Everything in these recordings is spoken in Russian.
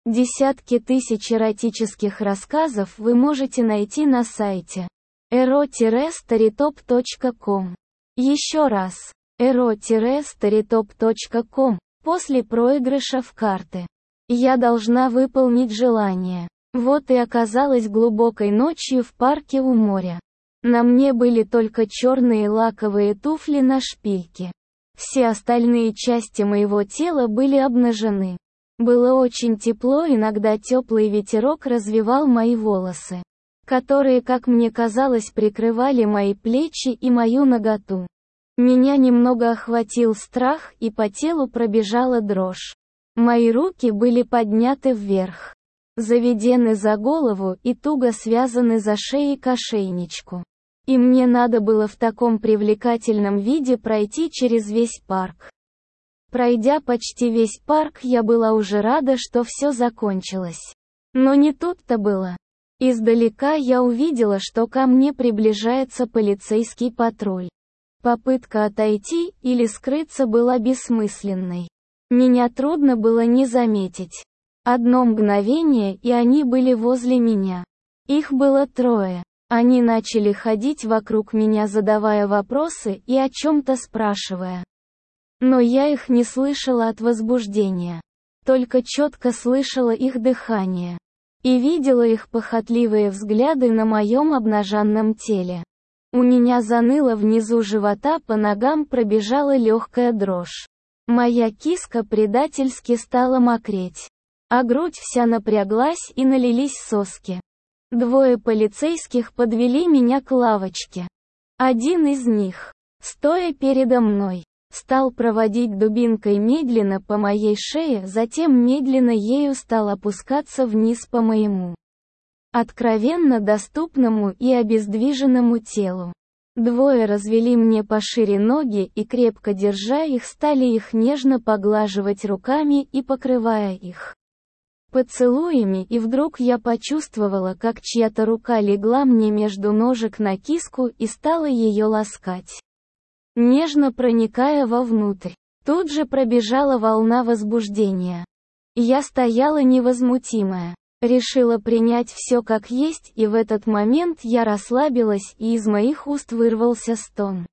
Десятки тысяч эротических рассказов вы можете найти на сайте ero-storytop.com. Еще раз, ero-storytop.com. После проигрыша в карты. Я должна выполнить желание. Вот и оказалась глубокой ночью в парке у моря. На мне были только черные лаковые туфли на шпильке. Все остальные части моего тела были обнажены. Было очень тепло, иногда теплый ветерок развевал мои волосы, которые, как мне казалось, прикрывали мои плечи и мою наготу. Меня немного охватил страх, и по телу пробежала дрожь. Мои руки были подняты вверх, заведены за голову и туго связаны за шеей к ошейничку. И мне надо было в таком привлекательном виде пройти через весь парк. Пройдя почти весь парк, я была уже рада, что все закончилось. Но не тут-то было. Издалека я увидела, что ко мне приближается полицейский патруль. Попытка отойти или скрыться была бессмысленной. Меня трудно было не заметить. Одно мгновение, и они были возле меня. Их было 3. Они начали ходить вокруг меня, задавая вопросы и о чем-то спрашивая. Но я их не слышала от возбуждения. Только четко слышала их дыхание. И видела их похотливые взгляды на моем обнаженном теле. У меня заныло внизу живота, по ногам пробежала легкая дрожь. Моя киска предательски стала мокреть. А грудь вся напряглась и налились соски. 2 полицейских подвели меня к лавочке. Один из них, стоя передо мной, стал проводить дубинкой медленно по моей шее, затем медленно ею стал опускаться вниз по моему откровенно доступному и обездвиженному телу. 2 развели мне пошире ноги и, крепко держа их, стали их нежно поглаживать руками и покрывая их поцелуями, и вдруг я почувствовала, как чья-то рука легла мне между ножек на киску и стала ее ласкать, нежно проникая вовнутрь. Тут же пробежала волна возбуждения. Я стояла невозмутимая. Решила принять все как есть, и в этот момент я расслабилась, и из моих уст вырвался стон.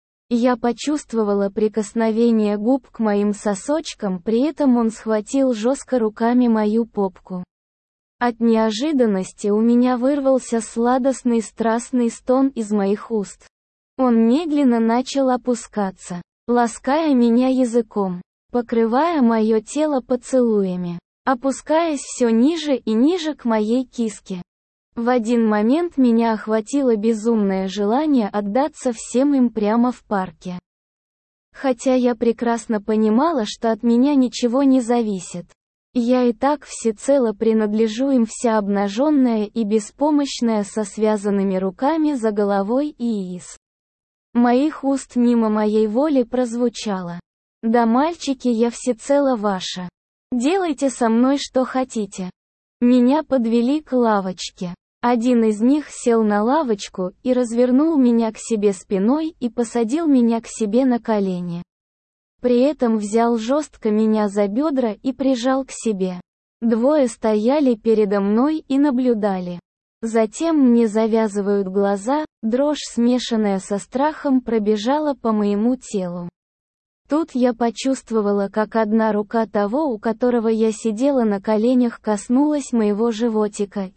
Я почувствовала прикосновение губ к моим сосочкам, при этом он схватил жестко руками мою попку. От неожиданности у меня вырвался сладостный страстный стон из моих уст. Он медленно начал опускаться, лаская меня языком, покрывая мое тело поцелуями, опускаясь все ниже и ниже к моей киске. В один момент меня охватило безумное желание отдаться всем им прямо в парке. Хотя я прекрасно понимала, что от меня ничего не зависит. Я и так всецело принадлежу им, вся обнаженная и беспомощная, со связанными руками за головой, и из моих уст мимо моей воли прозвучало: «Да, мальчики, я всецело ваша. Делайте со мной что хотите». Меня подвели к лавочке. Один из них сел на лавочку и развернул меня к себе спиной и посадил меня к себе на колени. При этом взял жестко меня за бедра и прижал к себе. 2 стояли передо мной и наблюдали. Затем мне завязывают глаза, дрожь, смешанная со страхом, пробежала по моему телу. Тут я почувствовала, как одна рука того, у которого я сидела на коленях, коснулась моего животика.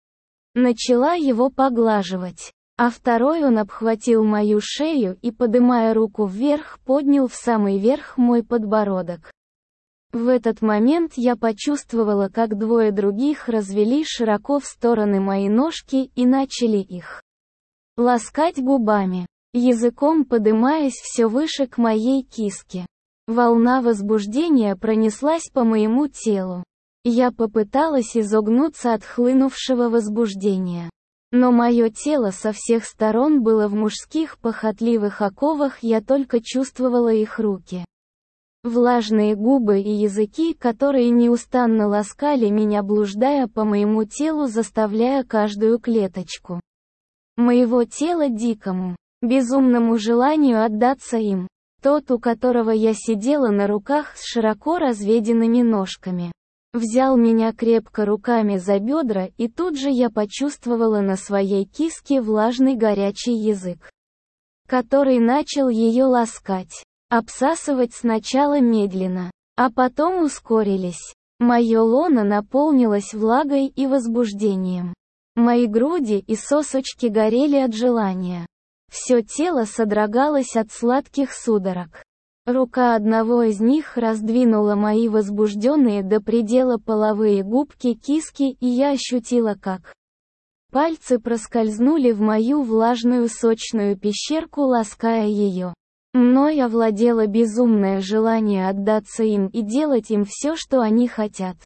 Начала его поглаживать. А второй он обхватил мою шею и, подымая руку вверх, поднял в самый верх мой подбородок. В этот момент я почувствовала, как 2 других развели широко в стороны мои ножки и начали их ласкать губами, языком подымаясь все выше к моей киске. Волна возбуждения пронеслась по моему телу. Я попыталась изогнуться от хлынувшего возбуждения. Но мое тело со всех сторон было в мужских похотливых оковах, я только чувствовала их руки. Влажные губы и языки, которые неустанно ласкали меня, блуждая по моему телу, заставляя каждую клеточку моего тела дикому, безумному желанию отдаться им. Тот, у которого я сидела на руках с широко разведенными ножками, Взял меня крепко руками за бедра, и тут же я почувствовала на своей киске влажный горячий язык, который начал ее ласкать. Обсасывать сначала медленно, а потом ускорились. Мое лоно наполнилось влагой и возбуждением. Мои груди и сосочки горели от желания. Все тело содрогалось от сладких судорог. Рука одного из них раздвинула мои возбужденные до предела половые губки киски, и я ощутила, как пальцы проскользнули в мою влажную сочную пещерку, лаская ее. Мной овладело безумное желание отдаться им и делать им все, что они хотят.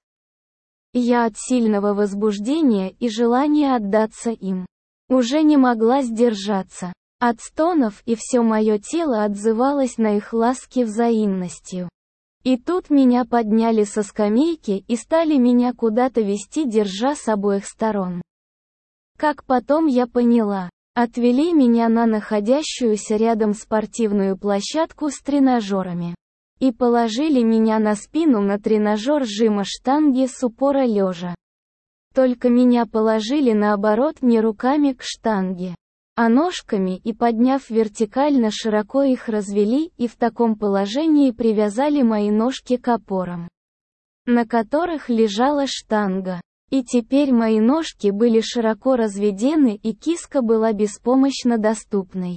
Я от сильного возбуждения и желания отдаться им уже не могла сдержаться от стонов, и все мое тело отзывалось на их ласки взаимностью. И тут меня подняли со скамейки и стали меня куда-то вести, держа с обоих сторон. Как потом я поняла, отвели меня на находящуюся рядом спортивную площадку с тренажерами и положили меня на спину на тренажер жима штанги с упора лежа. Только меня положили наоборот не руками к штанге, а ножками, и, подняв вертикально, широко их развели, и в таком положении привязали мои ножки к опорам, на которых лежала штанга. И теперь мои ножки были широко разведены, и киска была беспомощно доступной.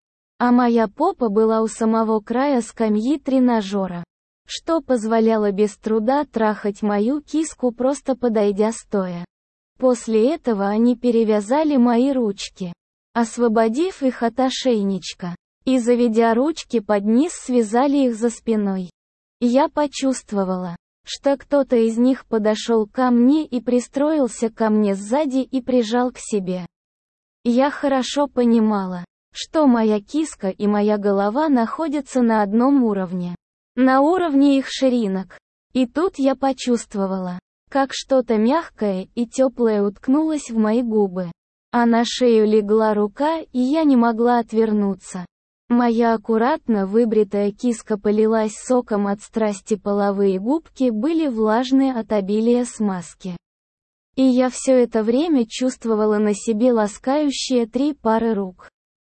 А моя попа была у самого края скамьи тренажера, что позволяло без труда трахать мою киску, просто подойдя стоя. После этого они перевязали мои ручки, освободив их от ошейничка, и, заведя ручки под низ, связали их за спиной. Я почувствовала, что кто-то из них подошел ко мне и пристроился ко мне сзади и прижал к себе. Я хорошо понимала, что моя киска и моя голова находятся на одном уровне, на уровне их ширинок. И тут я почувствовала, как что-то мягкое и теплое уткнулось в мои губы, а на шею легла рука, и я не могла отвернуться. Моя аккуратно выбритая киска полилась соком от страсти, половые губки были влажные от обилия смазки. И я все это время чувствовала на себе ласкающие 3 пары рук.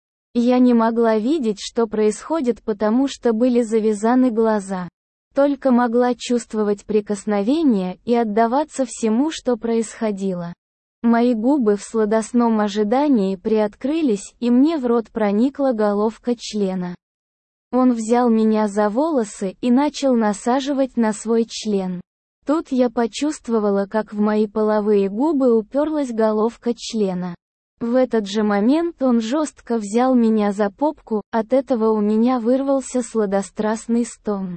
Я не могла видеть, что происходит, потому что были завязаны глаза. Только могла чувствовать прикосновение и отдаваться всему, что происходило. Мои губы в сладостном ожидании приоткрылись, и мне в рот проникла головка члена. Он взял меня за волосы и начал насаживать на свой член. Тут я почувствовала, как в мои половые губы уперлась головка члена. В этот же момент он жестко взял меня за попку, от этого у меня вырвался сладострастный стон.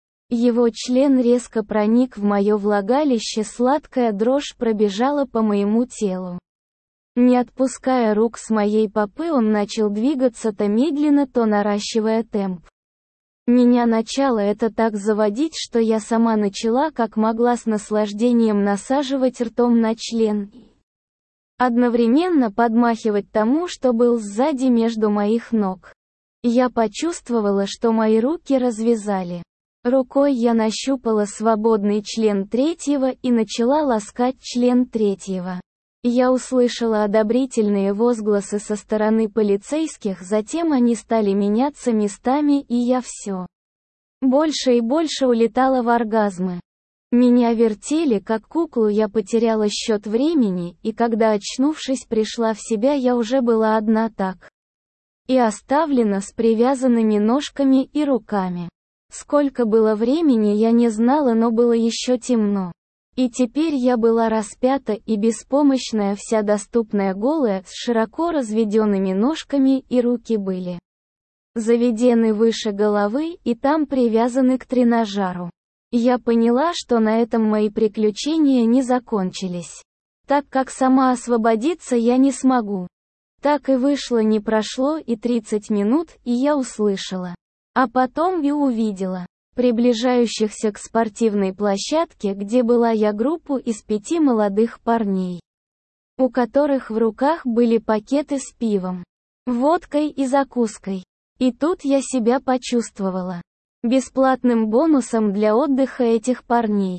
Его член резко проник в мое влагалище, сладкая дрожь пробежала по моему телу. Не отпуская рук с моей попы, он начал двигаться то медленно, то наращивая темп. Меня начало это так заводить, что я сама начала как могла с наслаждением насаживать ртом на член, одновременно подмахивать тому, что был сзади между моих ног. Я почувствовала, что мои руки развязали. Рукой я нащупала свободный член третьего и начала ласкать член третьего. Я услышала одобрительные возгласы со стороны полицейских, затем они стали меняться местами, и я все больше и больше улетала в оргазмы. Меня вертели как куклу, я потеряла счет времени, и когда, очнувшись, пришла в себя, я уже была одна, так и оставлена с привязанными ножками и руками. Сколько было времени, я не знала, но было еще темно. И теперь я была распята и беспомощная, вся доступная, голая, с широко разведенными ножками, и руки были заведены выше головы и там привязаны к тренажеру. Я поняла, что на этом мои приключения не закончились, так как сама освободиться я не смогу. Так и вышло, не прошло и 30 минут, и я услышала, а потом и увидела приближающихся к спортивной площадке, где была я, группу из 5 молодых парней, у которых в руках были пакеты с пивом, водкой и закуской. И тут я себя почувствовала бесплатным бонусом для отдыха этих парней.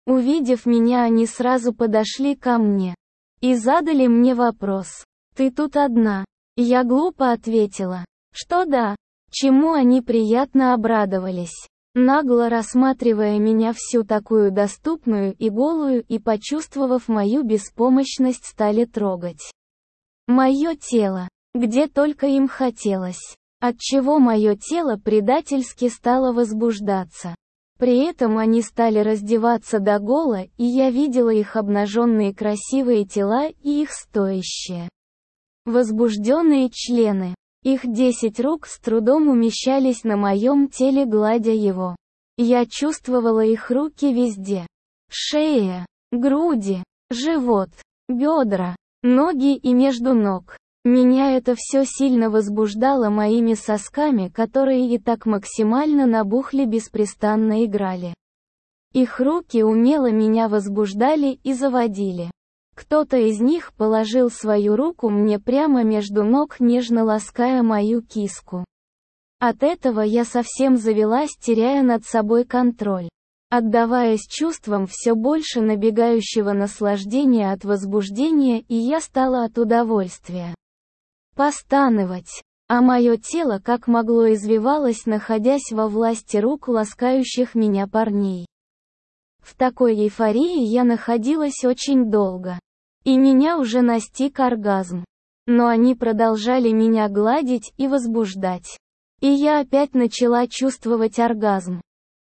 Увидев меня, они сразу подошли ко мне и задали мне вопрос. «Ты тут одна?» Я глупо ответила, что да, чему они приятно обрадовались, нагло рассматривая меня всю такую доступную и голую, и, почувствовав мою беспомощность, стали трогать мое тело, где только им хотелось, отчего мое тело предательски стало возбуждаться. При этом они стали раздеваться догола, и я видела их обнаженные красивые тела и их стоящие, возбужденные члены. Их 10 рук с трудом умещались на моем теле, гладя его. Я чувствовала их руки везде. Шея, груди, живот, бедра, ноги и между ног. Меня это все сильно возбуждало моими сосками, которые и так максимально набухли, беспрестанно играли. Их руки умело меня возбуждали и заводили. Кто-то из них положил свою руку мне прямо между ног, нежно лаская мою киску. От этого я совсем завелась, теряя над собой контроль, отдаваясь чувствам все больше набегающего наслаждения от возбуждения, и я стала от удовольствия постановать, а мое тело как могло извивалось, находясь во власти рук ласкающих меня парней. В такой эйфории я находилась очень долго, и меня уже настиг оргазм. Но они продолжали меня гладить и возбуждать. И я опять начала чувствовать оргазм.